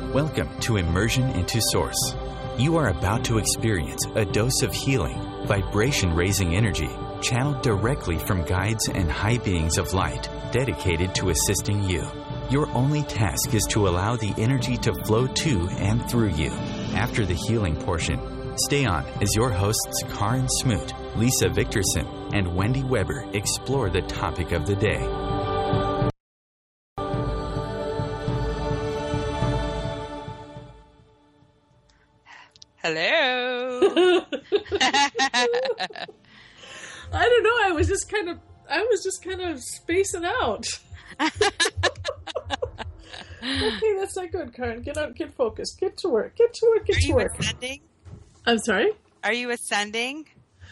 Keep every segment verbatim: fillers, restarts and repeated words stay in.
Welcome to Immersion into Source. You are about to experience a dose of healing, vibration-raising energy, channeled directly from guides and high beings of light, dedicated to assisting you. Your only task is to allow the energy to flow to and through you. After the healing portion, stay on as your hosts Karin Smoot, Lisa Victorson, and Wendy Weber explore the topic of the day. Hello. I don't know. I was just kind of, I was just kind of spacing out. Okay, that's not good, Karin. Get out, get focused. Get to work. Get to work. Get Are to you work. ascending? I'm sorry? Are you ascending?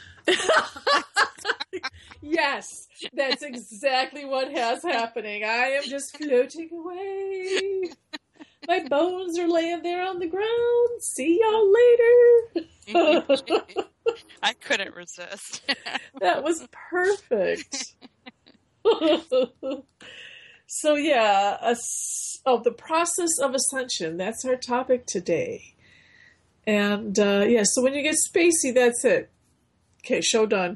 Yes, that's exactly what has happening. I am just floating away. My bones are laying there on the ground. See y'all later. I couldn't resist. That was perfect. So yeah, a, oh, the process of ascension. That's our topic today. And uh, yeah, so when you get spacey, that's it. Okay, show done.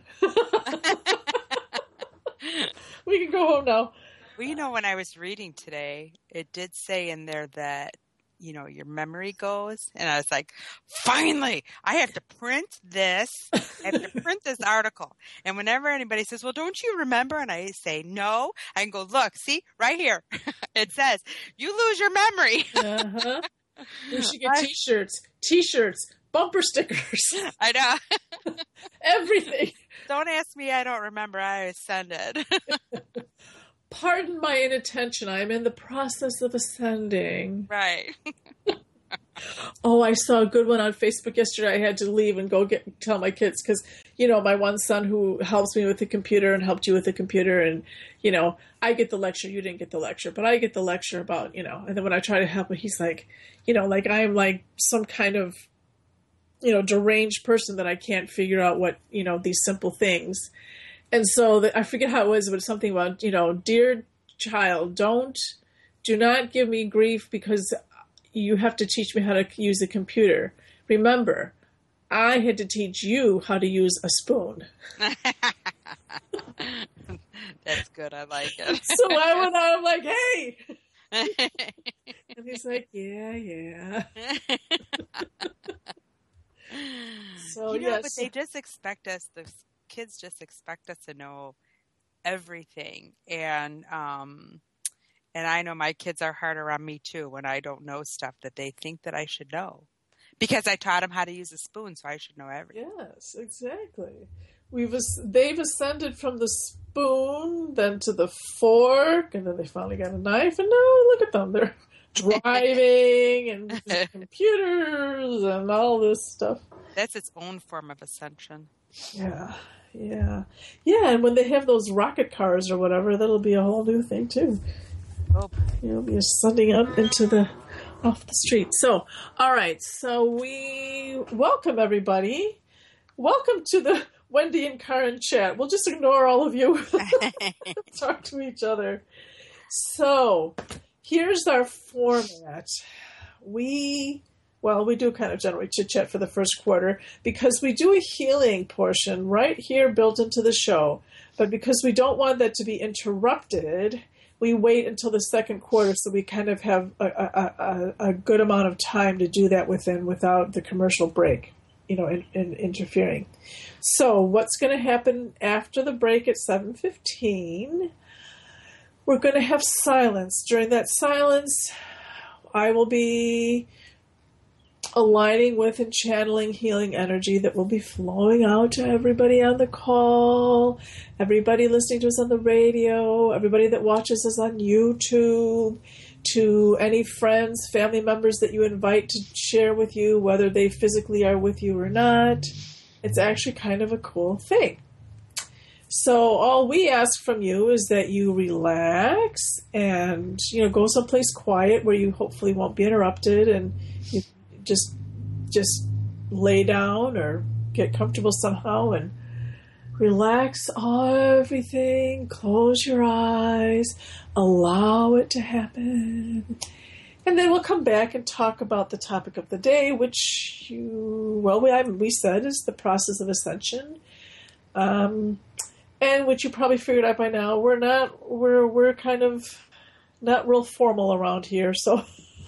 We can go home now. Well, you know, when I was reading today, it did say in there that, you know, your memory goes. And I was like, finally, I have to print this. I have to print this article. And whenever anybody says, well, don't you remember? And I say, no. I can go, look, see, right here. It says, you lose your memory. Uh-huh. We should get t-shirts, t-shirts, bumper stickers. I know. Everything. Don't ask me. I don't remember. I ascended. Pardon my inattention. I'm in the process of ascending. Right. Oh, I saw a good one on Facebook yesterday. I had to leave and go get tell my kids because, you know, my one son who helps me with the computer and helped you with the computer. And, you know, I get the lecture. You didn't get the lecture, but I get the lecture about, you know, and then when I try to help him, he's like, you know, like I'm like some kind of, you know, deranged person that I can't figure out what, you know, these simple things. And so the, I forget how it was, but it's something about, you know, dear child, don't, do not give me grief because you have to teach me how to use a computer. Remember, I had to teach you how to use a spoon. That's good. I like it. So I went out, I'm like, hey. And he's like, yeah, yeah. So, you know, yes. but they just expect us, the kids just expect us to know everything. And, um, and I know my kids are harder on me too when I don't know stuff that they think that I should know. Because I taught them how to use a spoon, so I should know everything. Yes, exactly. We've they've ascended from the spoon, then to the fork, and then they finally got a knife, and now look at them. They're driving and computers and all this stuff. That's its own form of ascension. Yeah, yeah. Yeah, and when they have those rocket cars or whatever, that'll be a whole new thing, too. Oh. You'll be ascending up into the, off the street. So, all right, so we welcome everybody. Welcome to the Wendy and Karin chat. We'll just ignore all of you. Talk to each other. So, here's our format. We, well, we do kind of generally chit-chat for the first quarter because we do a healing portion right here built into the show. But because we don't want that to be interrupted, we wait until the second quarter so we kind of have a, a, a, a good amount of time to do that within without the commercial break, you know, in, in interfering. So what's going to happen after the break at seven fifteen? We're going to have silence. During that silence, I will be aligning with and channeling healing energy that will be flowing out to everybody on the call, everybody listening to us on the radio, everybody that watches us on YouTube, to any friends, family members that you invite to share with you, whether they physically are with you or not. It's actually kind of a cool thing. So all we ask from you is that you relax and, you know, go someplace quiet where you hopefully won't be interrupted, and you just just lay down or get comfortable somehow and relax everything. Close your eyes. Allow it to happen. And then we'll come back and talk about the topic of the day, which you, well, we, I, we said is the process of ascension. Um, and which you probably figured out by now, we're not, we're, we're kind of not real formal around here. So,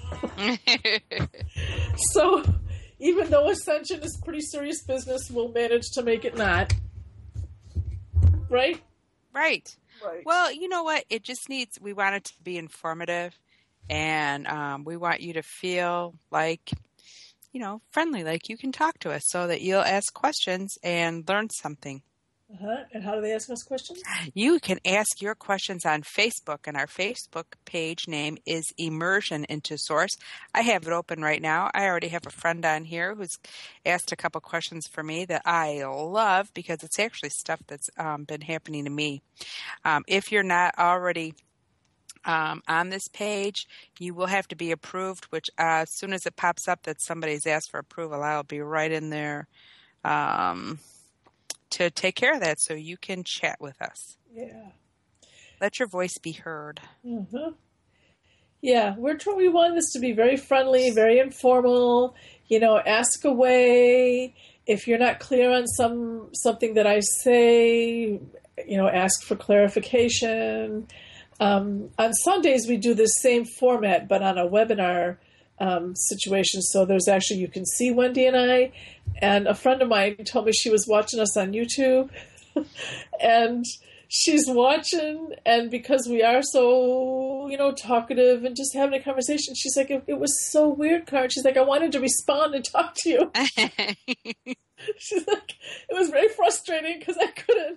so even though ascension is pretty serious business, we'll manage to make it not. Right? Right. Right. Well, you know what? It just needs, we want it to be informative. And um, we want you to feel like, you know, friendly, like you can talk to us so that you'll ask questions and learn something. Uh-huh. And how do they ask us questions? You can ask your questions on Facebook, and our Facebook page name is Immersion into Source. I have it open right now. I already have a friend on here who's asked a couple questions for me that I love because it's actually stuff that's um, been happening to me. Um, if you're not already Um, on this page, you will have to be approved, which uh, as soon as it pops up that somebody's asked for approval, I'll be right in there um, to take care of that so you can chat with us. Yeah. Let your voice be heard. Mm-hmm. Yeah, we're trying, we want this to be very friendly, very informal. You know, ask away. If you're not clear on some something that I say, you know, ask for clarification. Um, on Sundays, we do the same format, but on a webinar um, situation. So there's actually, you can see Wendy and I. And a friend of mine told me she was watching us on YouTube. And she's watching, and because we are so, you know, talkative and just having a conversation, she's like, it, it was so weird, Karen. She's like, I wanted to respond and talk to you. She's like, it was very frustrating because I couldn't.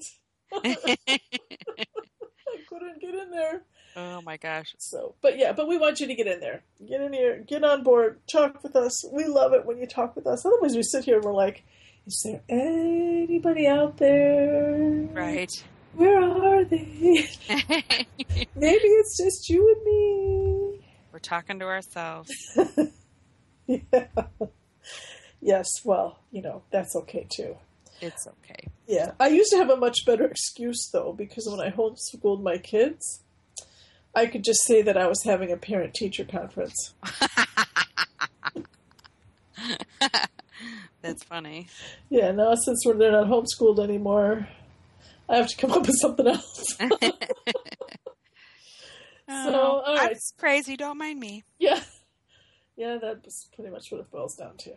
I couldn't get in there. Oh my gosh. So, but yeah, but we want you to get in there. Get in here. Get on board. Talk with us. We love it when you talk with us. Otherwise we sit here and we're like, is there anybody out there? Right. Where are they? Maybe it's just you and me. We're talking to ourselves. Yeah. Yes, well, you know, that's okay too. It's okay. Yeah. I used to have a much better excuse, though, because when I homeschooled my kids, I could just say that I was having a parent-teacher conference. That's funny. Yeah, now since we're, they're not homeschooled anymore, I have to come up with something else. So, oh, all right. That's crazy. Don't mind me. Yeah. Yeah, that's pretty much what it boils down to.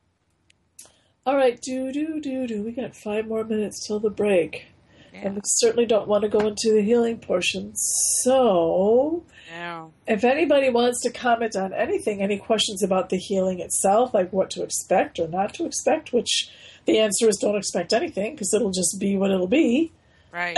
All right, do, do, do, do. We got five more minutes till the break. Yeah. And we certainly don't want to go into the healing portion. So, no. If anybody wants to comment on anything, any questions about the healing itself, like what to expect or not to expect, which the answer is don't expect anything because it'll just be what it'll be. Right.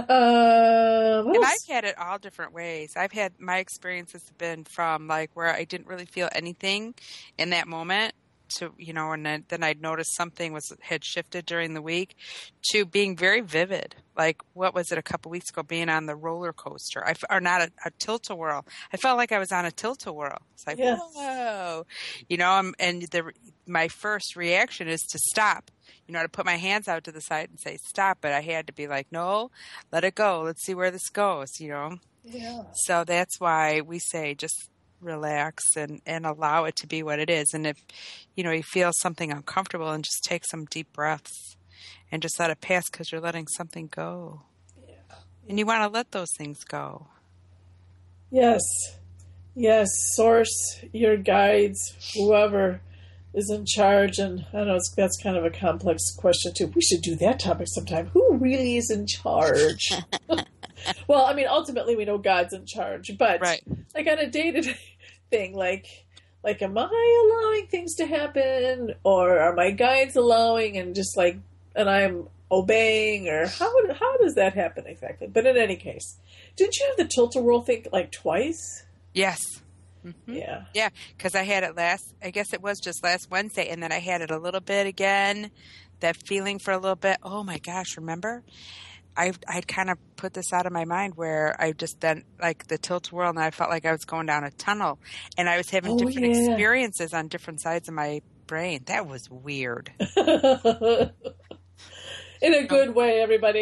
uh, and I've had it all different ways. I've had, my experiences have been from like where I didn't really feel anything in that moment to, you know, and then, then I'd noticed something was had shifted during the week to being very vivid. Like, what was it a couple weeks ago, being on the roller coaster, I, or not a, a tilt-a-whirl. I felt like I was on a tilt-a-whirl. It's like, yes. Whoa, you know, I'm, and the, my first reaction is to stop, you know, to put my hands out to the side and say, stop. But I had to be like, no, let it go. Let's see where this goes, you know? Yeah. So that's why we say just relax and, and allow it to be what it is. And if, you know, you feel something uncomfortable, and just take some deep breaths and just let it pass because you're letting something go. Yeah. And you want to let those things go. Yes. Yes. Source, your guides, whoever is in charge. And I don't know, it's, that's kind of a complex question too. We should do that topic sometime. Who really is in charge? Well, I mean, ultimately we know God's in charge, but right. like on a day-to-day thing, like, like, am I allowing things to happen, or are my guides allowing, and just like, and I'm obeying, or how would, how does that happen exactly? But in any case, did you have the tilt-a-whirl thing like twice? Yes. Mm-hmm. Yeah. Yeah, because I had it last, I guess it was just last Wednesday, and then I had it a little bit again, that feeling for a little bit. Oh my gosh, remember? I I'd kind of put this out of my mind where I just then, like the tilt-a-whirl, and I felt like I was going down a tunnel, and I was having oh, different yeah. experiences on different sides of my brain. That was weird. In a good way, everybody.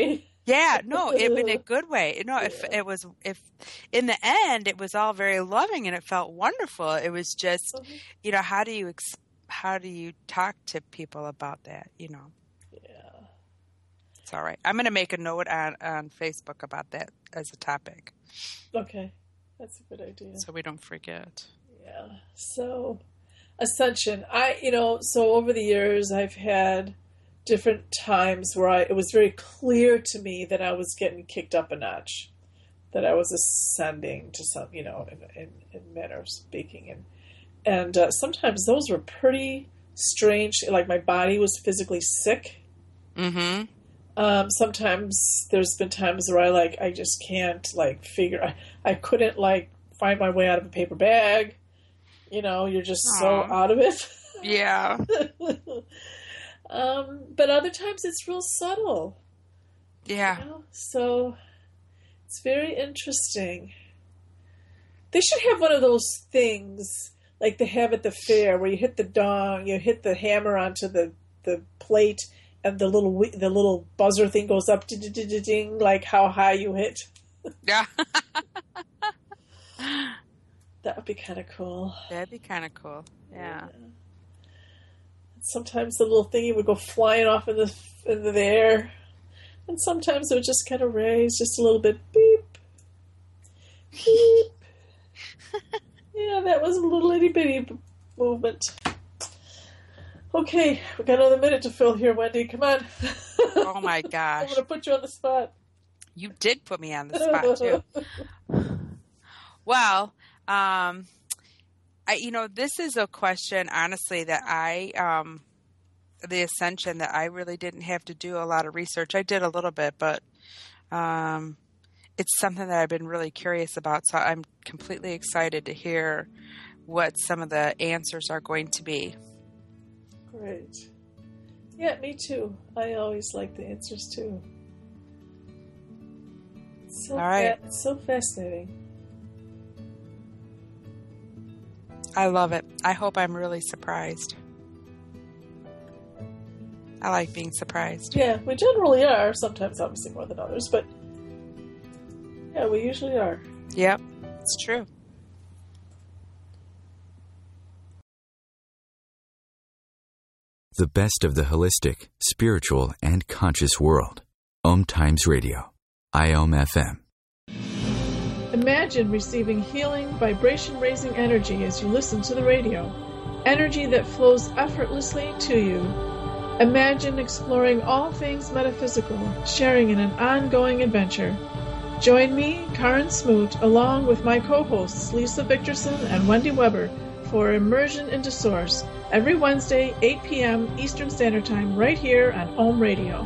Yeah, no, it, in a good way. No, if it was, if in the end it was all very loving and it felt wonderful. It was just, Mm-hmm. you know, how do you ex- how do you talk to people about that? You know, Yeah. it's all right. I'm going to make a note on on Facebook about that as a topic, Okay. That's a good idea. so we don't forget. Yeah. So, ascension. I, you know, so over the years, I've had different times where I, it was very clear to me that I was getting kicked up a notch, that I was ascending to some, you know, in, in, in manner of speaking. And, and uh, sometimes those were pretty strange. Like my body was physically sick. Mm-hmm. Um, sometimes there's been times where I like, I just can't like figure, I, I couldn't like find my way out of a paper bag. You know, you're just so Aw. out of it. Yeah. um, but other times it's real subtle. Yeah. You know? So it's very interesting. They should have one of those things like they have at the fair where you hit the dong, you hit the hammer onto the, the plate, and the little wi- the little buzzer thing goes up, ding, ding, ding, ding, like how high you hit. Yeah. That would be kind of cool. That'd be kind of cool. Yeah. Sometimes the little thingy would go flying off in the in the air, and sometimes it would just kind of raise just a little bit. Beep, beep. Yeah, that was a little itty bitty b- movement. Okay, we got another minute to fill here, Wendy. Come on. Oh my I'm gosh. going to put you on the spot. You did put me on the spot too. Well, um, I, you know, this is a question, honestly, that I, um, the ascension that I really didn't have to do a lot of research. I did a little bit, but, um, it's something that I've been really curious about. So I'm completely excited to hear what some of the answers are going to be. Great. Yeah, me too. I always like the answers too. So All right. fa- it's so fascinating. I love it. I hope I'm really surprised. I like being surprised. Yeah, we generally are. Sometimes, obviously, more than others, but yeah, we usually are. Yep, it's true. The best of the holistic, spiritual, and conscious world. Om Times Radio. I O M F M. Imagine receiving healing, vibration-raising energy as you listen to the radio. Energy that flows effortlessly to you. Imagine exploring all things metaphysical, sharing in an ongoing adventure. Join me, Karen Smoot, along with my co-hosts Lisa Victorson and Wendy Weber for Immersion into Source, every Wednesday, eight p.m. Eastern Standard Time, right here on Om Radio.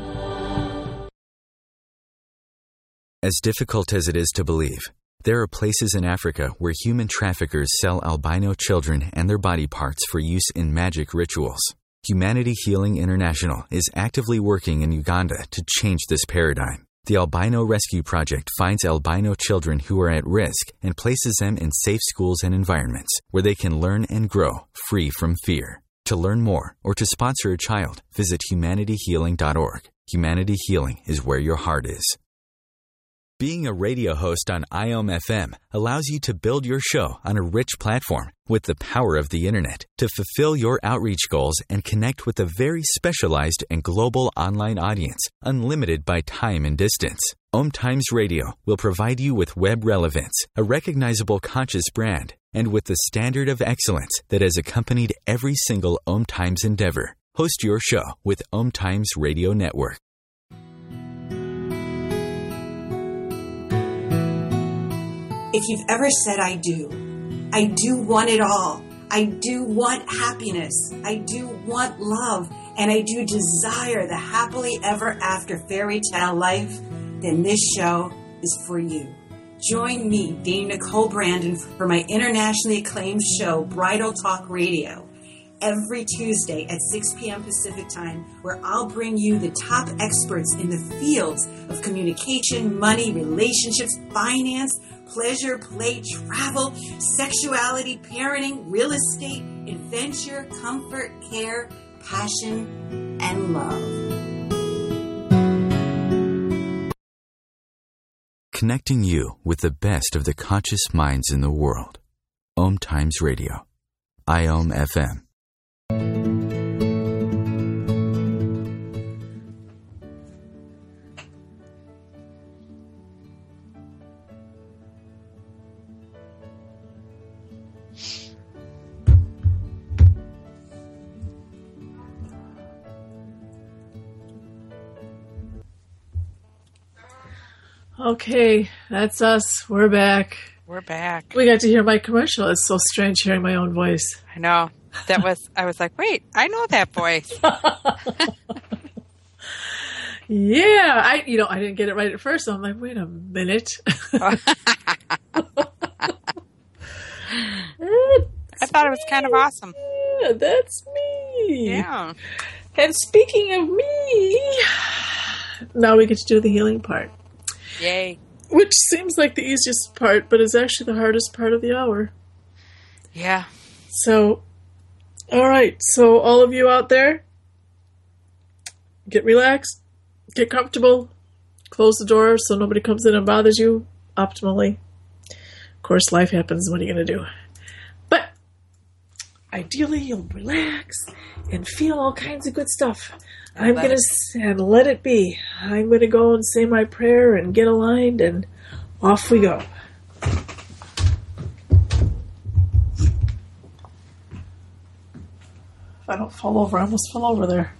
As difficult as it is to believe, there are places in Africa where human traffickers sell albino children and their body parts for use in magic rituals. Humanity Healing International is actively working in Uganda to change this paradigm. The Albino Rescue Project finds albino children who are at risk and places them in safe schools and environments where they can learn and grow free from fear. To learn more or to sponsor a child, visit humanity healing dot org. Humanity Healing is where your heart is. Being a radio host on I O M F M allows you to build your show on a rich platform with the power of the internet to fulfill your outreach goals and connect with a very specialized and global online audience, unlimited by time and distance. Om Times Radio will provide you with web relevance, a recognizable conscious brand, and with the standard of excellence that has accompanied every single Om Times endeavor. Host your show with Om Times Radio Network. If you've ever said, I do, I do want it all. I do want happiness. I do want love. And I do desire the happily ever after fairy tale life, then this show is for you. Join me, Dame Nicole Brandon, for my internationally acclaimed show, Bridal Talk Radio, every Tuesday at six p.m. Pacific Time, where I'll bring you the top experts in the fields of communication, money, relationships, finance, pleasure, play, travel, sexuality, parenting, real estate, adventure, comfort, care, passion, and love. connecting you with the best of the conscious minds in the world. Om Times Radio. I O M F M. Okay, that's us. We're back. We're back. We got to hear my commercial. It's so strange hearing my own voice. I know. That was, I was like, wait, I know that voice. Yeah, I, you know, I didn't get it right at first. So I'm like, wait a minute. I thought it was kind of awesome. Yeah, that's me. Yeah. And speaking of me, now we get to do the healing part. Yay. Which seems like the easiest part, but is actually the hardest part of the hour. Yeah. So, all right. So all of you out there, get relaxed, get comfortable, close the door so nobody comes in and bothers you optimally. Of course, life happens. What are you going to do? But ideally, you'll relax and feel all kinds of good stuff. I'm going to and let it be. I'm going to go and say my prayer and get aligned, and off we go. If I don't fall over, I almost fell over there.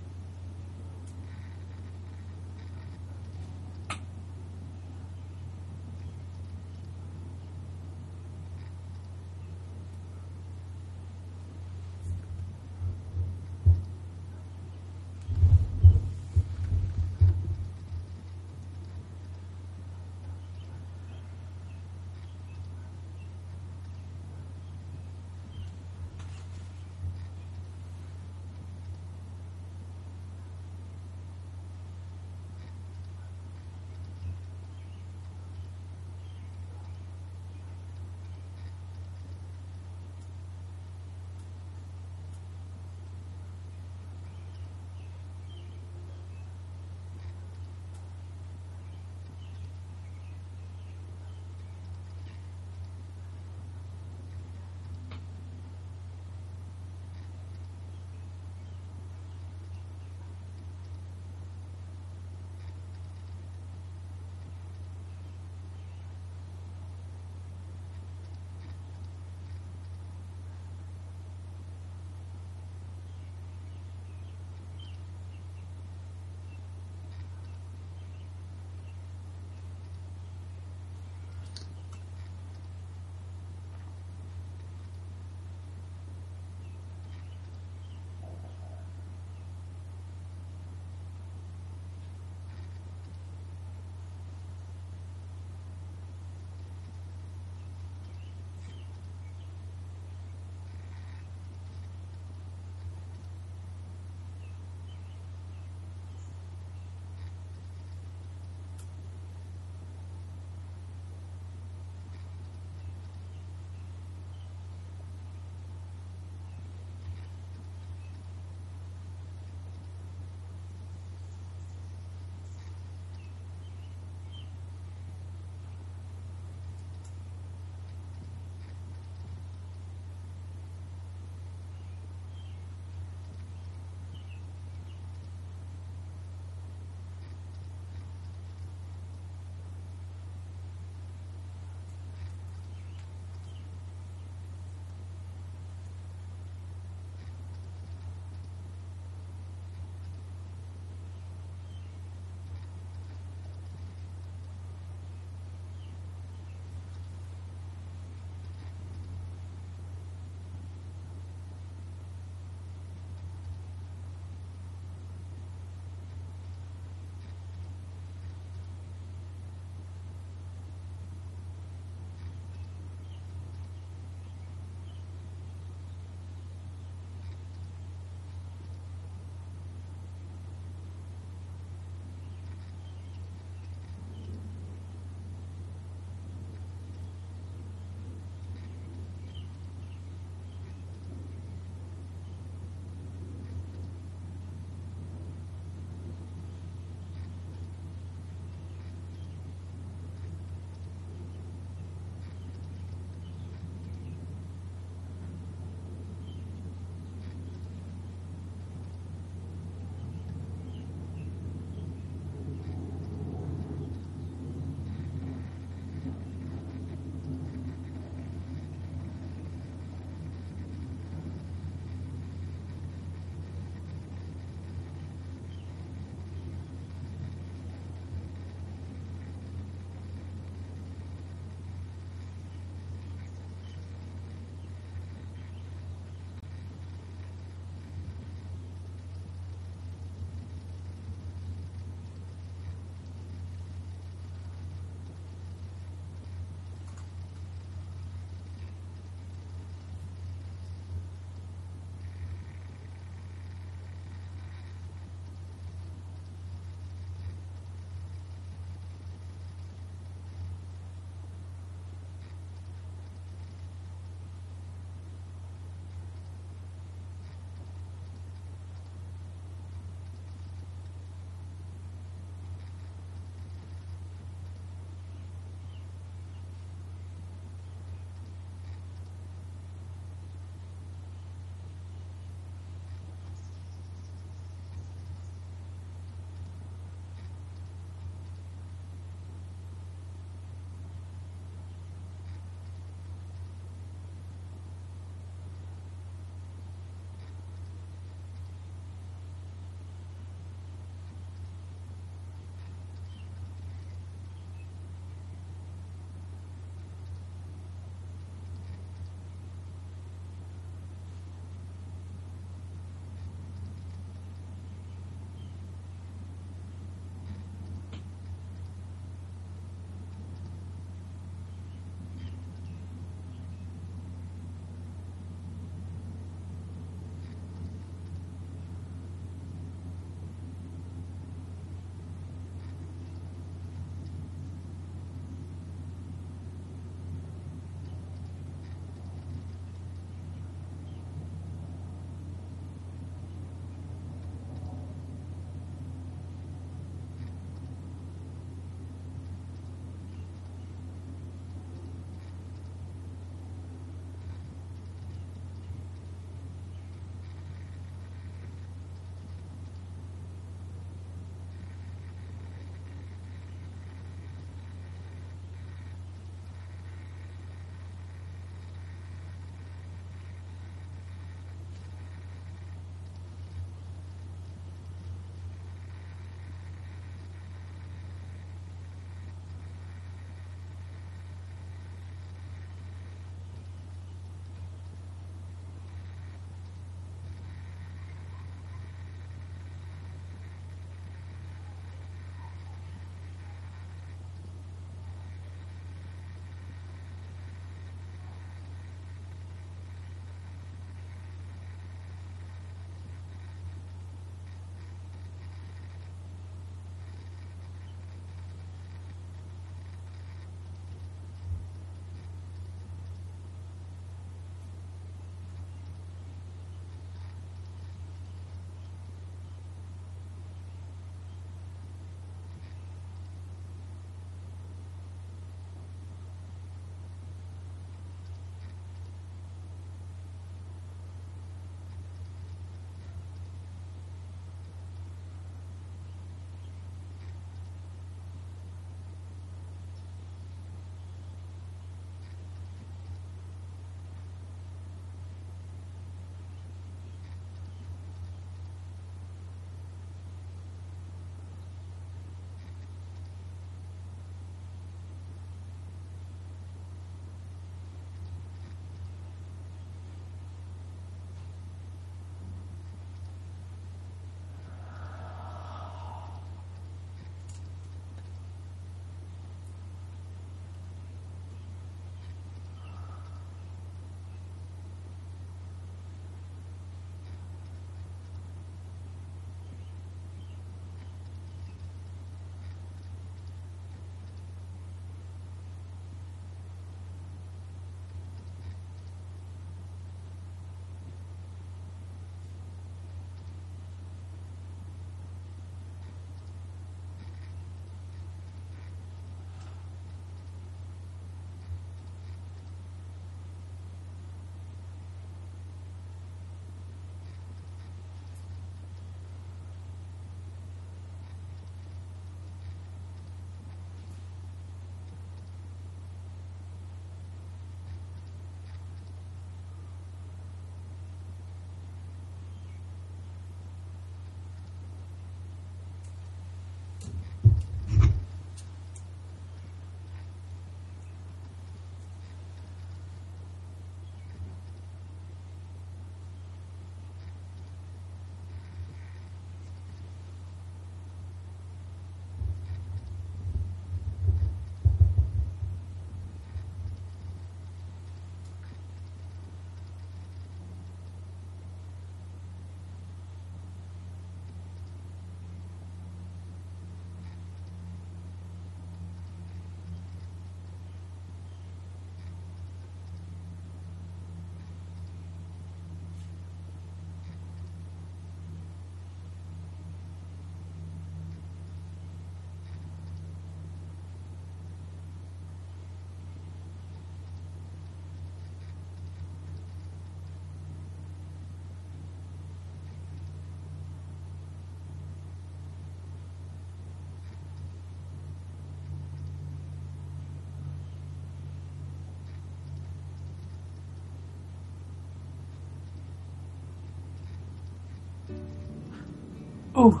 Ooh.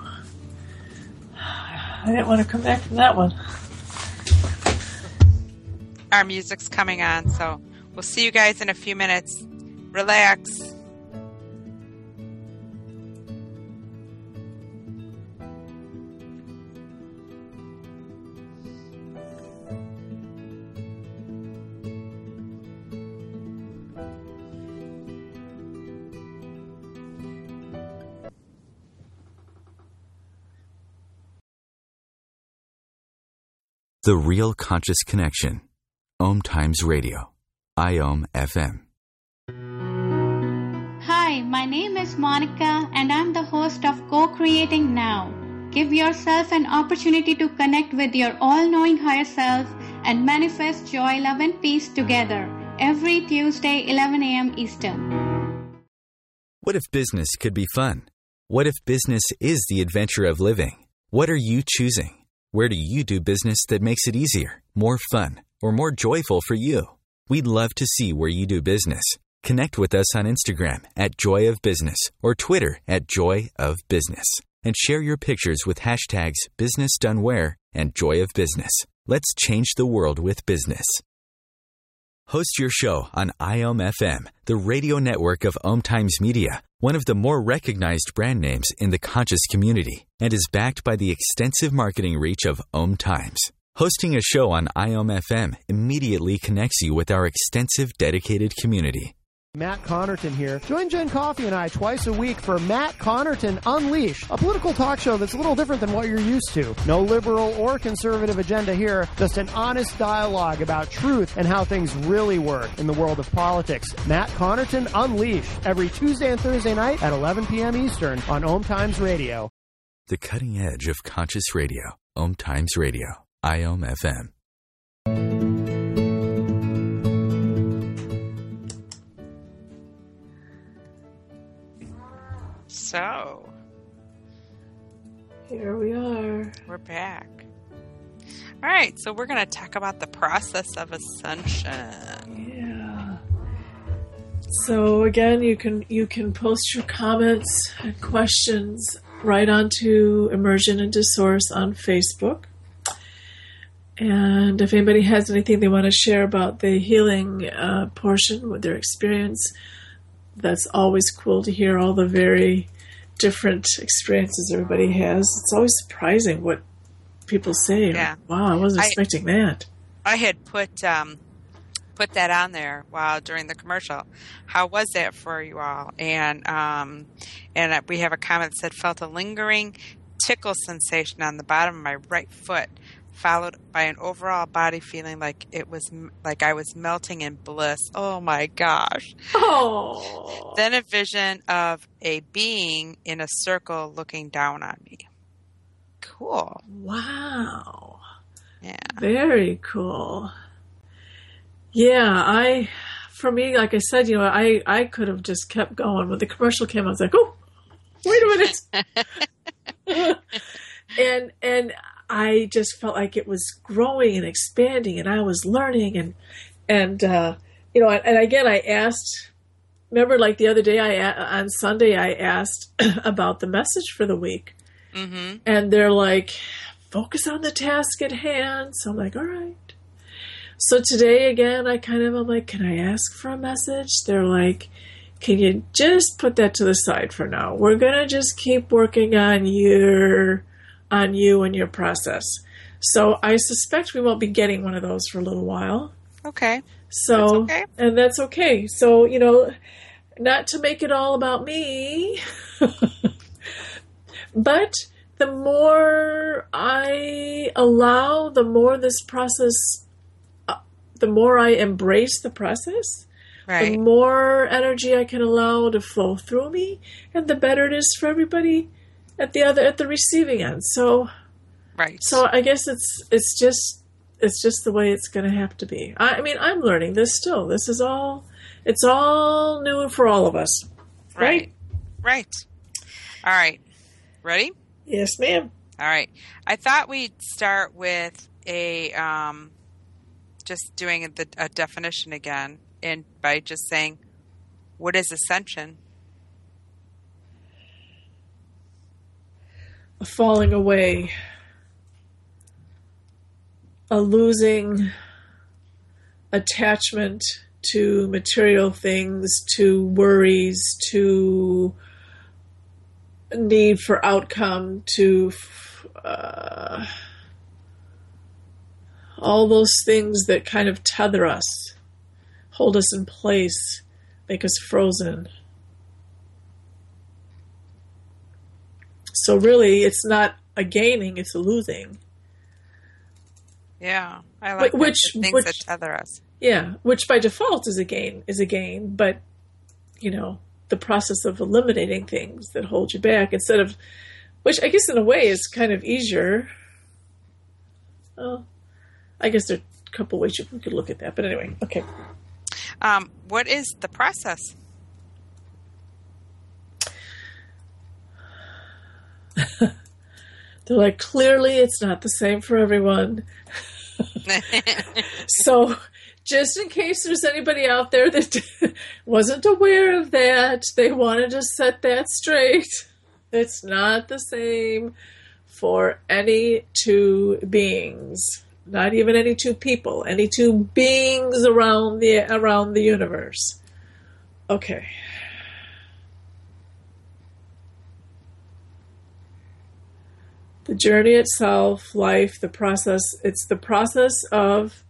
I didn't want to come back from that one. Our music's coming on, so we'll see you guys in a few minutes. Relax. The Real Conscious Connection. Om Times Radio. I O M F M. Hi, my name is Monica and I'm the host of Co-Creating Now. Give yourself an opportunity to connect with your all-knowing higher self and manifest joy, love and peace together every Tuesday, eleven a.m. Eastern. What if business could be fun? What if business is the adventure of living? What are you choosing? Where do you do business that makes it easier, more fun, or more joyful for you? We'd love to see where you do business. Connect with us on Instagram at Joy of Business or Twitter at Joy of Business. And share your pictures with hashtags Business Done Where and Joy of Business. Let's change the world with business. Host your show on I O M F M, the radio network of Om Times Media, one of the more recognized brand names in the conscious community, and is backed by the extensive marketing reach of Om Times. Hosting a show on I O M F M immediately connects you with our extensive dedicated community. Matt Connerton here. Join Jen Coffey and I twice a week for Matt Connerton Unleashed, a political talk show that's a little different than what you're used to. No liberal or conservative agenda here, just an honest dialogue about truth and how things really work in the world of politics. Matt Connerton Unleashed, every Tuesday and Thursday night at eleven p.m. Eastern on Om Times Radio. The cutting edge of conscious radio. Om Times Radio. I O M F M. So, Here we are. we're back. All right, so we're going to talk about the process of ascension. Yeah. So again, you can you can post your comments and questions right onto Immersion into Source on Facebook. And if anybody has anything they want to share about the healing uh, portion with their experience, that's always cool to hear all the very different experiences everybody has. It's always surprising what people say. Yeah. Wow, I wasn't I- expecting that. I had put um, put that on there while during the commercial. How was that for you all? And um, and we have a comment that said, felt a lingering tickle sensation on the bottom of my right foot, followed by an overall body feeling like it was like I was melting in bliss. Oh my gosh. Oh. Then a vision of a being in a circle looking down on me. Cool. Wow. Yeah. Very cool. Yeah, I, for me, like I said, you know, I, I could have just kept going. When the commercial came, I was like, oh, wait a minute. and, and I just felt like it was growing and expanding, and I was learning. And, and, uh, you know, and, and again, I asked, remember like the other day, I, on Sunday, I asked about the message for the week. Mm-hmm. And they're like, focus on the task at hand. So I'm like, all right. So today again, I kind of, I'm like, can I ask for a message? They're like, can you just put that to the side for now? We're going to just keep working on your, on you and your process. So I suspect we won't be getting one of those for a little while. Okay. So, That's okay. and that's okay. So, you know, not to make it all about me, but the more I allow, the more this process, uh, the more I embrace the process, Right. the more energy I can allow to flow through me, and the better it is for everybody at the other, at the receiving end. So, Right. so I guess it's, it's just, it's just the way it's going to have to be. I, I mean, I'm learning this still. This is all, it's all new for all of us. Right? Right. All right. Ready? Yes, ma'am. All right. I thought we'd start with a um, just doing the, a definition again, and by just saying, what is ascension? a falling away, a losing attachment to material things, to worries, to need for outcome, to uh, all those things that kind of tether us, hold us in place, make us frozen. So really, it's not a gaining, it's a losing. Yeah, I like which, that, things which, that tether us. Yeah, which by default is a gain, is a gain, but, you know, the process of eliminating things that hold you back instead of, which I guess in a way is kind of easier. Well, I guess there are a couple ways you could look at that, but anyway, okay. Um, what is the process? They're like, clearly it's not the same for everyone. So just in case there's anybody out there that wasn't aware of that, they wanted to set that straight. It's not the same for any two beings, not even any two people, any two beings around the around the universe. Okay. The journey itself, life, the process, it's the process of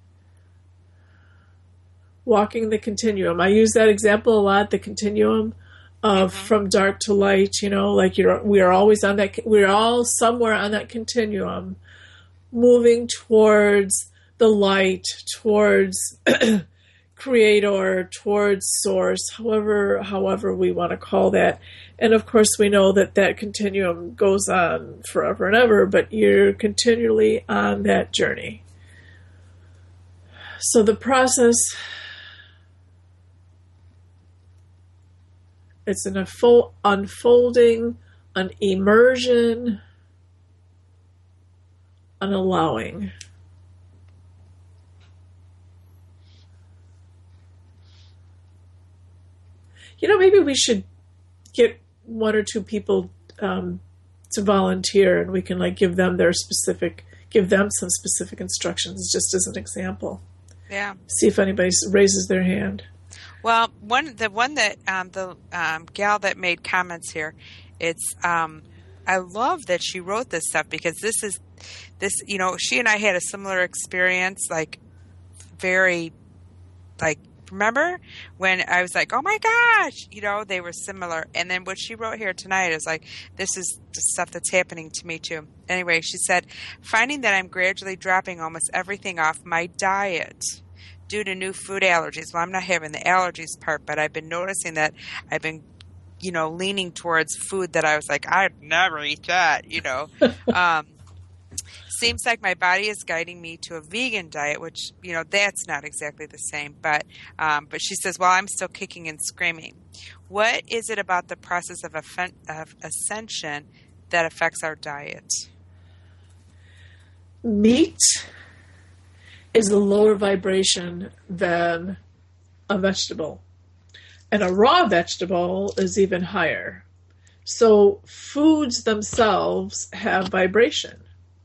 walking the continuum. I use that example a lot, the continuum of mm-hmm. from dark to light, you know, like you're, we are always on that, we're all somewhere on that continuum, moving towards the light, towards creator, towards source, however, however we want to call that. And of course we know that that continuum goes on forever and ever, but you're continually on that journey. So the process, it's an unfo- unfolding, an immersion, an allowing. You know, maybe we should get one or two people um, to volunteer, and we can like give them their specific, give them some specific instructions, just as an example. Yeah. See if anybody raises their hand. Well, one the one that um, the um, gal that made comments here, it's um, I love that she wrote this stuff because this is this you know she and I had a similar experience, like very like. Remember when I was like, oh my gosh, you know, they were similar. And then what she wrote here tonight is like, this is the stuff that's happening to me too. Anyway, she said, finding that I'm gradually dropping almost everything off my diet due to new food allergies. Well, I'm not having the allergies part, but I've been noticing that I've been, you know, leaning towards food that I was like, I'd never eat that, you know. um, Seems like my body is guiding me to a vegan diet, which, you know, that's not exactly the same. But um, but she says, well, I'm still kicking and screaming. What is it about the process of, affen- of ascension that affects our diet? Meat is a lower vibration than a vegetable. And a raw vegetable is even higher. So foods themselves have vibration.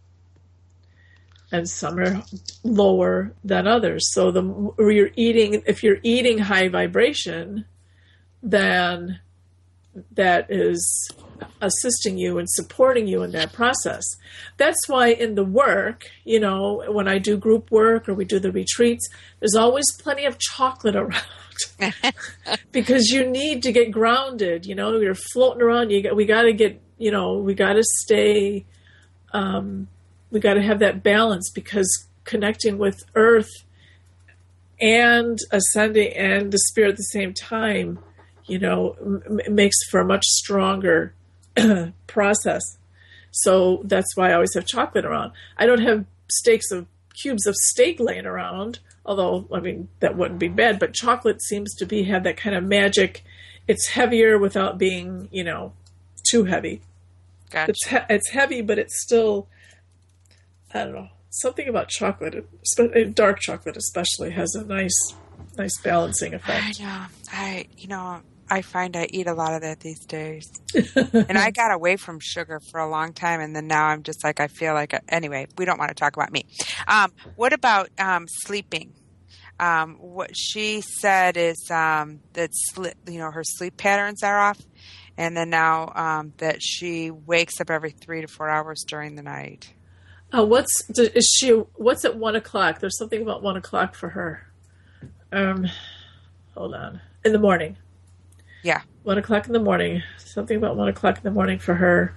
And some are lower than others. So the or you're eating, if you're eating high vibration, then that is assisting you and supporting you in that process. That's why in the work, you know, when I do group work or we do the retreats, there's always plenty of chocolate around because you need to get grounded. You know, you're floating around. You got, we got to get, you know, we got to stay. Um, We got to have that balance because connecting with earth and ascending and the spirit at the same time, you know, m- makes for a much stronger process. So that's why I always have chocolate around. I don't have steaks of cubes of steak laying around, although, I mean, that wouldn't be bad, but chocolate seems to be have that kind of magic. It's heavier without being, you know, too heavy. Gotcha. It's, he- it's heavy, but it's still... I don't know. Something about chocolate, dark chocolate especially, has a nice, nice balancing effect. I know. I, you know, I find I eat a lot of that these days. And I got away from sugar for a long time, and then now I'm just like, I feel like, a, anyway, we don't want to talk about me. Um, what about um, sleeping? Um, what she said is um, that, sli- you know, her sleep patterns are off, and then now um, that she wakes up every three to four hours during the night. Uh, what's, is she, what's at one o'clock? There's something about one o'clock for her. Um, hold on. In the morning. Yeah. One o'clock in the morning. Something about one o'clock in the morning for her.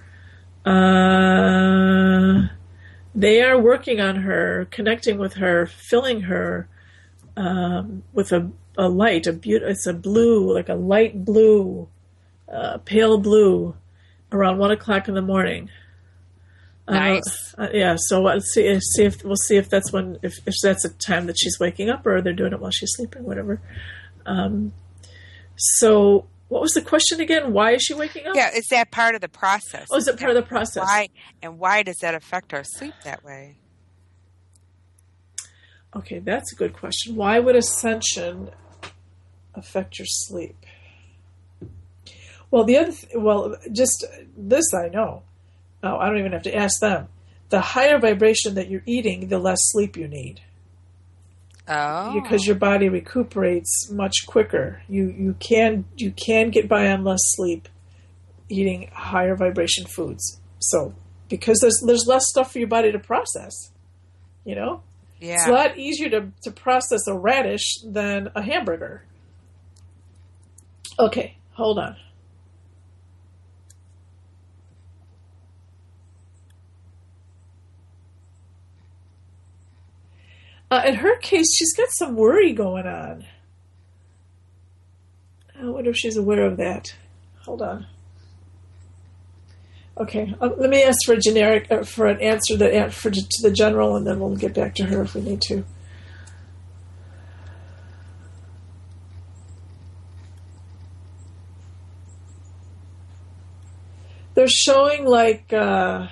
Uh, they are working on her, connecting with her, filling her um, with a, a light. A be- It's a blue, like a light blue, uh, pale blue, around one o'clock in the morning. Nice. Uh, uh, yeah. So let's see. See if we'll see if that's when, if, if that's a time that she's waking up, or they're doing it while she's sleeping, whatever. Um, so. What was the question again? Why is she waking up? Yeah, is that part of the process? Oh, is it part of the process? Why, and why does that affect our sleep that way? Okay, that's a good question. Why would ascension affect your sleep? Well, the other, th- well, just this I know. Oh, I don't even have to ask them. The higher vibration that you're eating, the less sleep you need. Oh. Because your body recuperates much quicker. You you can you can get by on less sleep eating higher vibration foods. So because there's there's less stuff for your body to process. You know? Yeah. It's a lot easier to, to process a radish than a hamburger. Okay, hold on. Uh, in her case, she's got some worry going on. I wonder if she's aware of that. Hold on. Okay, uh, let me ask for a generic, uh, for an answer that for to the general, and then we'll get back to her if we need to. They're showing like. Uh,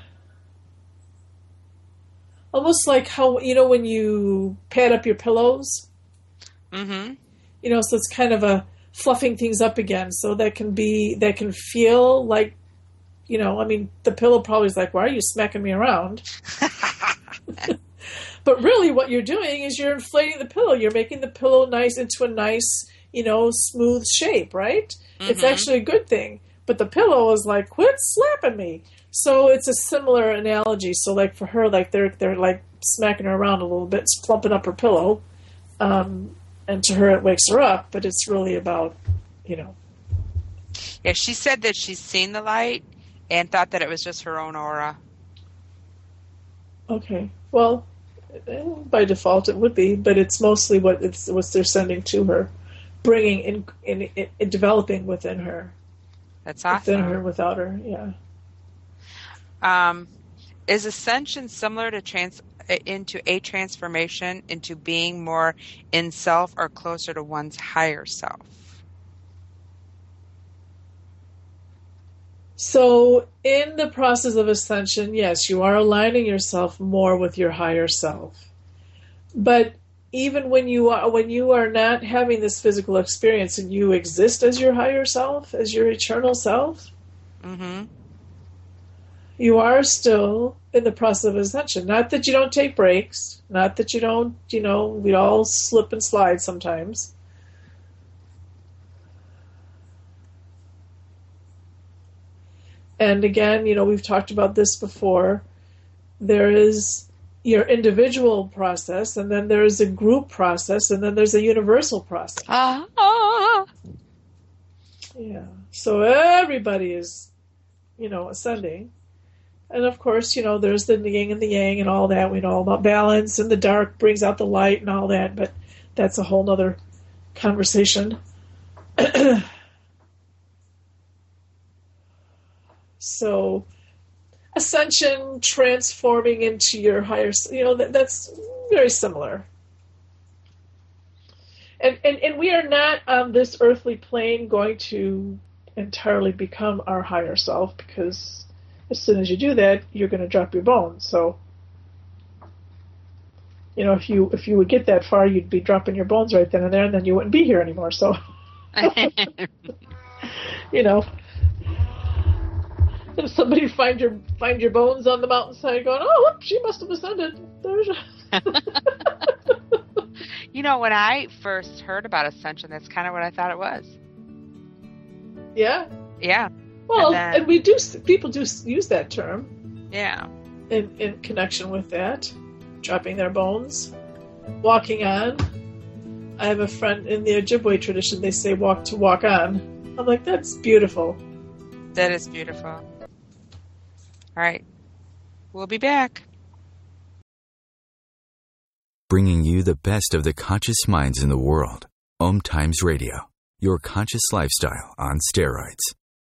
Almost like how, you know, when you pad up your pillows? Mm-hmm. You know, so it's kind of a fluffing things up again. So that can be, that can feel like, you know, I mean, the pillow probably is like, why are you smacking me around? But really what you're doing is you're inflating the pillow. You're making the pillow nice into a nice, you know, smooth shape, right? Mm-hmm. It's actually a good thing. But the pillow is like, quit slapping me. So it's a similar analogy. So like for her, like they're they're like smacking her around a little bit, plumping up her pillow, um, and to her it wakes her up. But it's really about, you know. Yeah, she said that she's seen the light and thought that it was just her own aura. Okay, well, by default it would be, but it's mostly what it's what they're sending to her, bringing in, in, in, in developing within her. That's awesome. Within her, without her, yeah. Um, is ascension similar to trans into a transformation into being more in self or closer to one's higher self? So in the process of ascension, yes, you are aligning yourself more with your higher self. But even when you are when you are not having this physical experience and you exist as your higher self, as your eternal self, mm-hmm. you are still in the process of ascension. Not that you don't take breaks, not that you don't, you know, we all slip and slide sometimes. And again, you know, we've talked about this before. There is your individual process, and then there is a group process, and then there's a universal process. Ah, ah. Yeah. So everybody is, you know, ascending. And of course, you know, there's the yin and the yang and all that. We know all about balance, and the dark brings out the light and all that, but that's a whole other conversation. So ascension, transforming into your higher, you know, that, that's very similar. And, and and we are not on this earthly plane going to entirely become our higher self, because as soon as you do that, you're going to drop your bones. So, you know, if you if you would get that far, you'd be dropping your bones right then and there, and then you wouldn't be here anymore. So, you know, if somebody find your find your bones on the mountainside, going, oh, look, she must have ascended. There's. You know, when I first heard about ascension, that's kind of what I thought it was. Yeah. Yeah. Well, and, then, and we do. People do use that term. Yeah. In in connection with that, dropping their bones, walking on. I have a friend in the Ojibwe tradition. They say walk to walk on. I'm like, that's beautiful. That is beautiful. All right. We'll be back. Bringing you the best of the conscious minds in the world. Om Times Radio, your conscious lifestyle on steroids.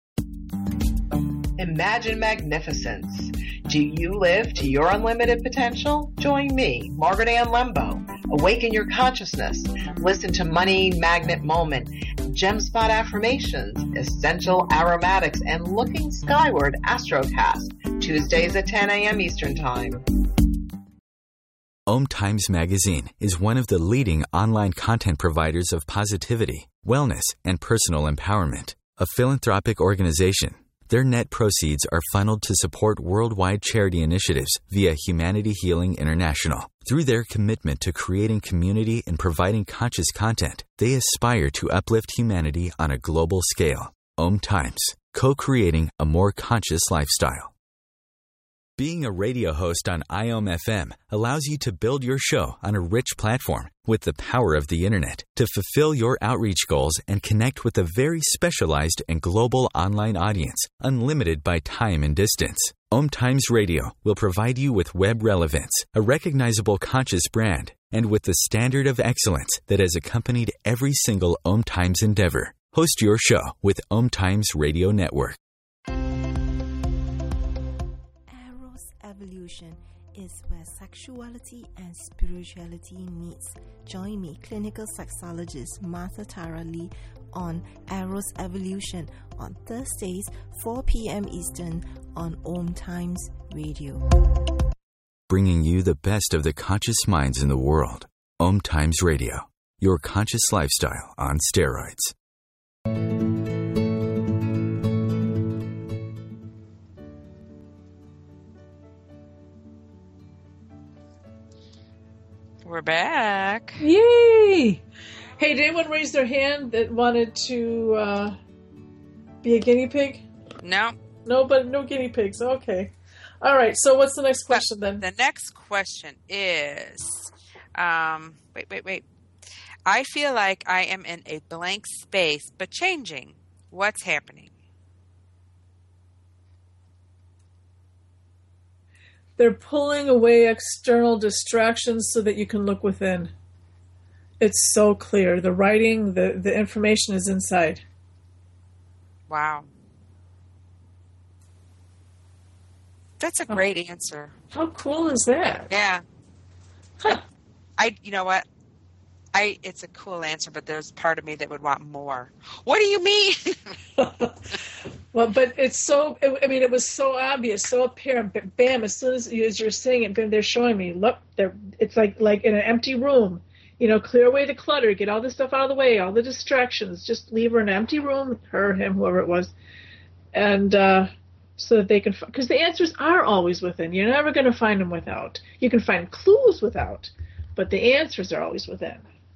Imagine magnificence. Do you live to your unlimited potential? Join me, Margaret Ann Lembo. Awaken your consciousness. Listen to Money Magnet Moment, Gem Spot Affirmations, Essential Aromatics, and Looking Skyward Astrocast, Tuesdays at ten a.m. Eastern Time. Om Times Magazine is one of the leading online content providers of positivity, wellness, and personal empowerment. A philanthropic organization, their net proceeds are funneled to support worldwide charity initiatives via Humanity Healing International. Through their commitment to creating community and providing conscious content, they aspire to uplift humanity on a global scale. Om Times, co-creating a more conscious lifestyle. Being a radio host on I O M F M allows you to build your show on a rich platform with the power of the internet to fulfill your outreach goals and connect with a very specialized and global online audience, unlimited by time and distance. Om Times Radio will provide you with web relevance, a recognizable conscious brand, and with the standard of excellence that has accompanied every single Om Times endeavor. Host your show with Om Times Radio Network. Evolution is where sexuality and spirituality meets. Join me, clinical sexologist Martha Tara Lee, on Eros Evolution on Thursdays, four p.m. Eastern on Om Times Radio. Bringing you the best of the conscious minds in the world. Om Times Radio, your conscious lifestyle on steroids. We're back. Yay! Hey, did anyone raise their hand that wanted to uh, be a guinea pig? No. No, but no guinea pigs. Okay. All right. So what's the next question then? The next question is, um, wait, wait, wait. I feel like I am in a blank space, but changing. What's happening? They're pulling away external distractions so that you can look within. It's so clear. The writing, the, the information is inside. Wow. That's a great oh. answer. How cool is that? Yeah. Huh. I, you know what? I, it's a cool answer, but there's part of me that would want more. What do you mean? Well, but it's so, I mean, it was so obvious, so apparent, but bam, as soon as, as you're saying it, bam, they're showing me, look, they're, it's like, like in an empty room, you know, clear away the clutter, get all this stuff out of the way, all the distractions, just leave her in an empty room, her, him, whoever it was, and uh, so that they can, because the answers are always within. You're never going to find them without. You can find clues without, but the answers are always within.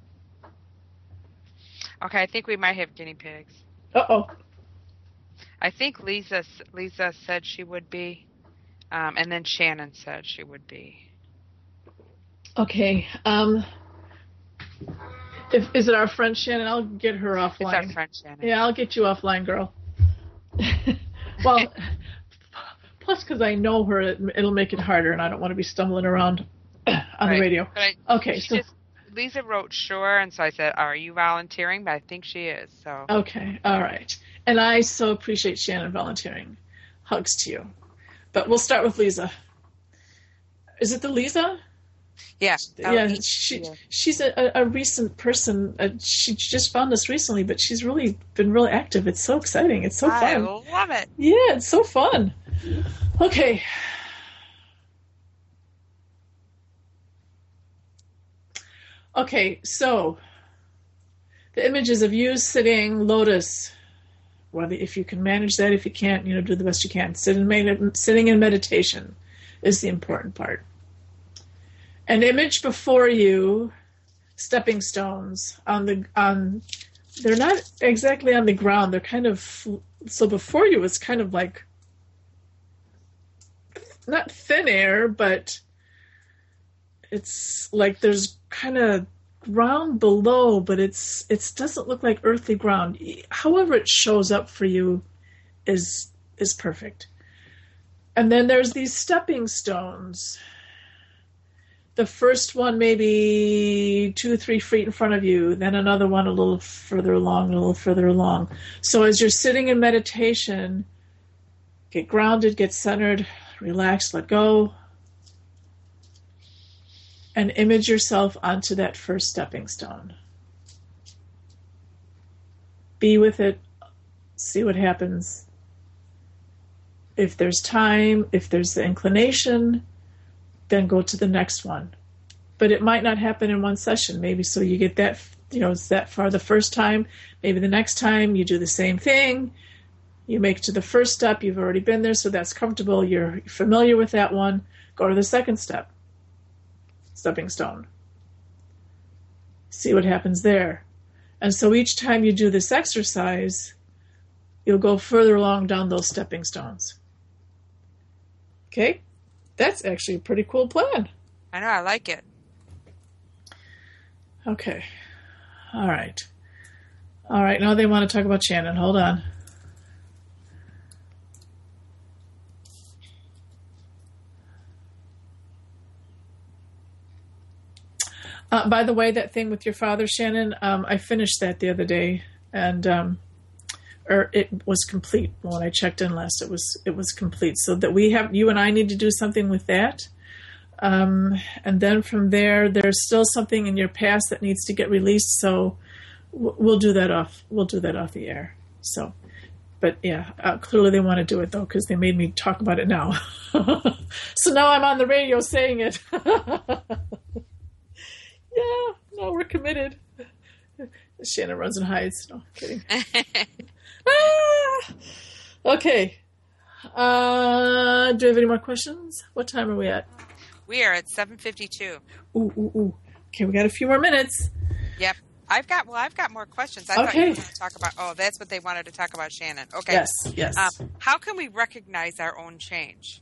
Okay, I think we might have guinea pigs. Uh-oh. I think Lisa Lisa said she would be, um, and then Shannon said she would be. Okay. Um, if, is it our friend Shannon? I'll get her offline. It's our friend Shannon. Yeah, I'll get you offline, girl. Well, plus because I know her, it, it'll make it harder, and I don't want to be stumbling around on right. the radio. I, okay, so just, Lisa wrote sure, and so I said, "Are you volunteering?" But I think she is. So okay, all right. And I so appreciate Shannon volunteering. Hugs to you. But we'll start with Lisa. Is it the Lisa? Yeah. Yeah, she, she's a, a recent person. Uh, she just found us recently, but she's really been really active. It's so exciting. It's so fun. I love it. Yeah, it's so fun. Okay. Okay, so the images of you sitting lotus, Whether if you can manage that, if you can't, you know, do the best you can. Sit in med- sitting in meditation is the important part. An image before you, stepping stones on the on. They're not exactly on the ground. They're kind of so before you. It's kind of like not thin air, but it's like there's kind of ground below, but it's it doesn't look like earthly ground. However it shows up for you is is perfect. And then there's these stepping stones. The first one maybe two or three feet in front of you, then another one a little further along, a little further along. So as you're sitting in meditation, get grounded, get centered, relax, let go, and image yourself onto that first stepping stone. Be with it, see what happens. If there's time, if there's the inclination, then go to the next one. But it might not happen in one session. Maybe so you get that, you know, it's that far the first time. Maybe the next time you do the same thing. You make it to the first step. You've already been there, so that's comfortable. You're familiar with that one. Go to the second step. Stepping stone. See what happens there. And so each time you do this exercise, you'll go further along down those stepping stones. Okay? That's actually a pretty cool plan. I know, I like it. Okay. All right. All right, now they want to talk about Shannon. Hold on. Uh, by the way, that thing with your father, Shannon, um, I finished that the other day, and um, or it was complete when I checked in last. It was it was complete. So that we have you and I need to do something with that, um, and then from there, there's still something in your past that needs to get released. So we'll do that off. We'll do that off the air. So, but yeah, uh, clearly they want to do it though because they made me talk about it now. So now I'm on the radio saying it. Yeah, no, we're committed. Shannon runs and hides. No, kidding. ah! Okay. Uh, do you have any more questions? What time are we at? We are at seven fifty-two. Ooh, ooh, ooh. Okay, we got a few more minutes. Yep. I've got, well, I've got more questions. I okay. thought you were going to talk about, oh, that's what they wanted to talk about, Shannon. Okay. Yes, yes. Um, how can we recognize our own change?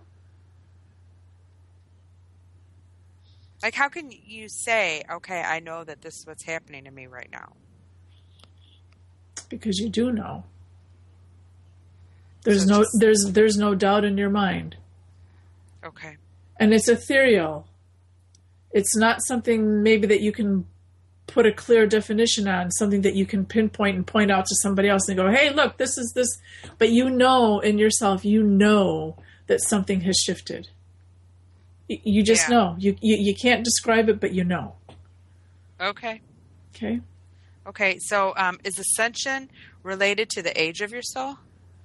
Like, how can you say, okay, I know that this is what's happening to me right now? Because you do know. There's So no, just- there's, there's no doubt in your mind. Okay. And it's ethereal. It's not something maybe that you can put a clear definition on, something that you can pinpoint and point out to somebody else and go, hey, look, this is this. But you know in yourself, you know that something has shifted. You just Yeah. know. You, you you can't describe it, but you know. Okay. Okay? Okay. So um, is ascension related to the age of your soul?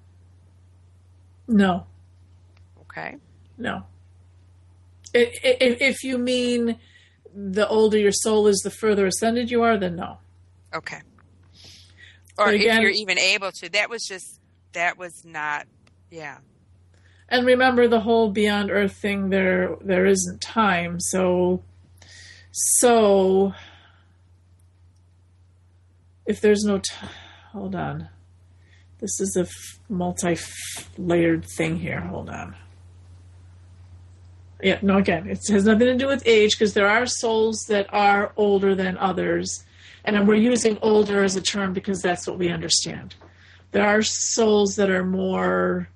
No. Okay. No. I- i- If, if you mean the older your soul is, the further ascended you are, then no. Okay. Or But if again- you're even able to. That was just, that was not, yeah. And remember the whole beyond Earth thing, there there isn't time. So, so if there's no time, hold on. This is a f- multi-layered thing here. Hold on. Yeah, no, again, it has nothing to do with age because there are souls that are older than others. And we're using older as a term because that's what we understand. There are souls that are more...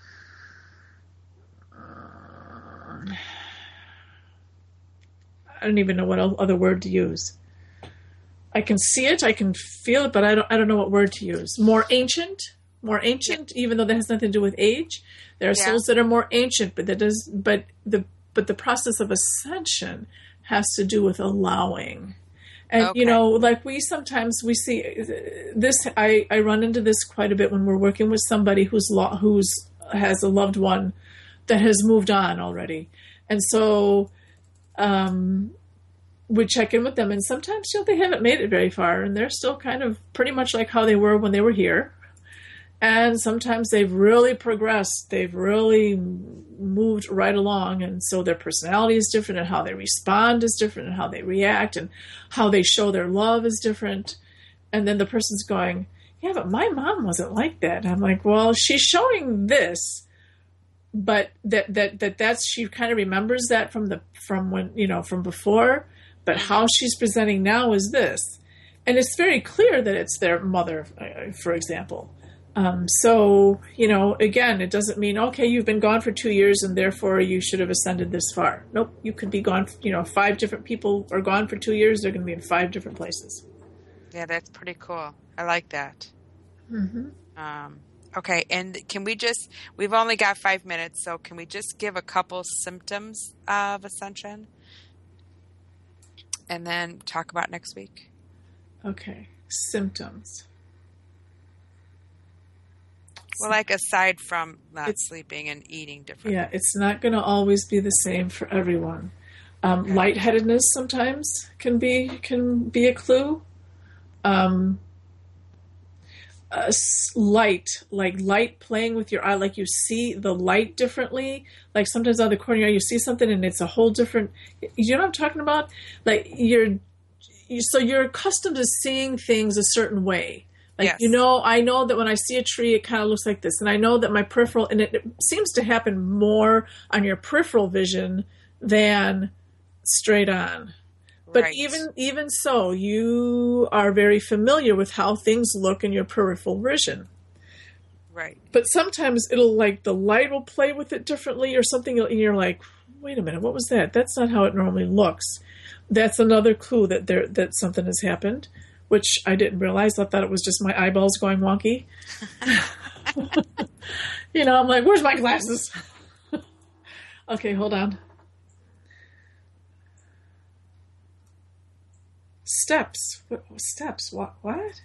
I don't even know what other word to use. I can see it, I can feel it, but I don't. I don't know what word to use. More ancient, more ancient, even though that has nothing to do with age. There are Yeah. souls that are more ancient, but that does. But the but the process of ascension has to do with allowing. And Okay. you know, like we sometimes we see this. I, I run into this quite a bit when we're working with somebody who's lo- who's has a loved one that has moved on already, and so. Um, we check in with them, and sometimes you know, they haven't made it very far, and they're still kind of pretty much like how they were when they were here. And sometimes they've really progressed. They've really moved right along. And so their personality is different, and how they respond is different, and how they react and how they show their love is different. And then the person's going, yeah, but my mom wasn't like that. And I'm like, well, she's showing this, but that, that, that that's, she kind of remembers that from the, from when, you know, from before, but how she's presenting now is this. And it's very clear that it's their mother, for example. Um, so, you know, again, it doesn't mean, okay, you've been gone for two years and therefore you should have ascended this far. Nope. You could be gone, you know, five different people are gone for two years. They're going to be in five different places. Yeah, that's pretty cool. I like that. Mm-hmm. Um, okay. And can we just, we've only got five minutes, so can we just give a couple symptoms of ascension and then talk about next week? Okay. Symptoms. Well, like aside from not It's, sleeping and eating differently. Yeah, it's not going to always be the same for everyone. Um, Okay. Lightheadedness sometimes can be can be a clue. Um, uh, s- light, like light playing with your eye, like you see the light differently. Like sometimes out of the corner of your eye, you see something and it's a whole different. You know what I'm talking about? Like you're, you, so you're accustomed to seeing things a certain way. Like, Yes. you know, I know that when I see a tree, it kind of looks like this. And I know that my peripheral, and it, it seems to happen more on your peripheral vision than straight on. But Right. even even so, you are very familiar with how things look in your peripheral vision. Right. But sometimes it'll, like, the light will play with it differently or something, and you're like, wait a minute, what was that? That's not how it normally looks. That's another clue that there that something has happened, which I didn't realize. I thought it was just my eyeballs going wonky. You know, I'm like, where's my glasses? Okay, hold on. Steps. What, steps? What? What?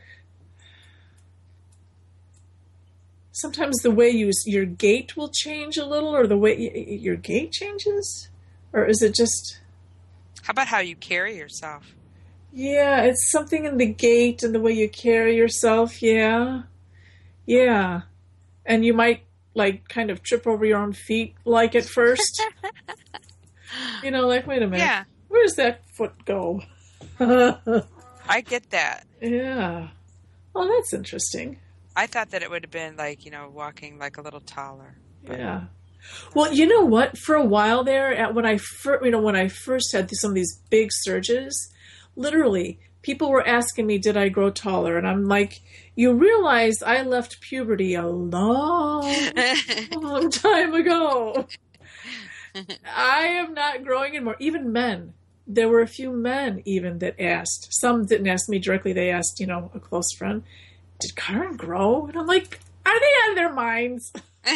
Sometimes the way you your gait will change a little, or the way y- your gait changes, or is it just? How about how you carry yourself? Yeah, it's something in the gait and the way you carry yourself. Yeah, yeah, and you might like kind of trip over your own feet, like at first. You know, like wait a minute, Yeah. where's that foot go? I get that. Yeah. Oh, that's interesting. I thought that it would have been like, you know, walking like a little taller. Yeah. Well, you know what? For a while there, at when I first, you know, when I first had some of these big surges, literally, people were asking me, "Did I grow taller?" And I'm like, "You realize I left puberty a long, long time ago. I am not growing anymore." Even men. There were a few men even that asked. Some didn't ask me directly. They asked, you know, a close friend, "Did Karen grow?" And I'm like, are they out of their minds?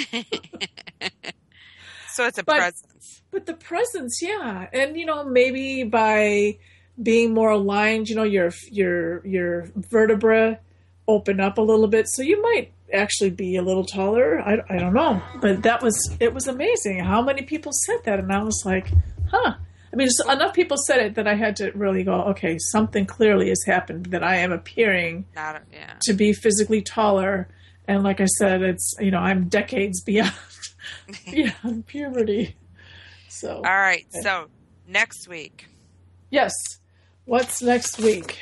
So it's a But- presence. But the presence, yeah. And, you know, maybe by being more aligned, you know, your your your vertebra open up a little bit. So you might actually be a little taller. I, I don't know. But that was, it was amazing how many people said that. And I was like, huh. I mean, just enough people said it that I had to really go, okay, something clearly has happened, that I am appearing Not a, yeah. to be physically taller. And like I said, it's, you know, I'm decades beyond, beyond puberty. So, All right. So next week. yes. What's next week?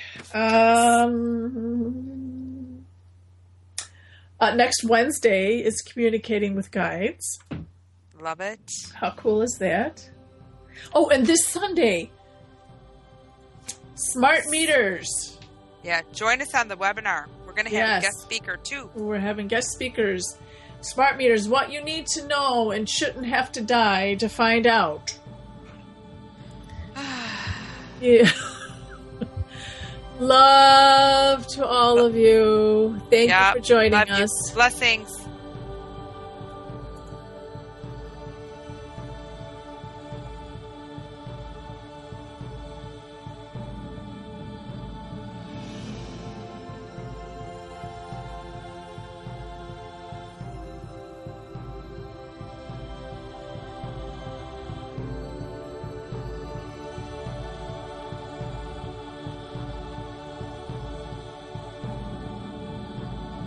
Um, uh, next Wednesday is Communicating with Guides. Love it. How cool is that? Oh, and this Sunday, Smart Meters. Yeah. Join us on the webinar. We're going to have Yes. a guest speaker too. We're having guest speakers. Smart Meters, what you need to know and shouldn't have to die to find out. Yeah. Love to all of you. Thank Yeah, you for joining love you. us. Blessings.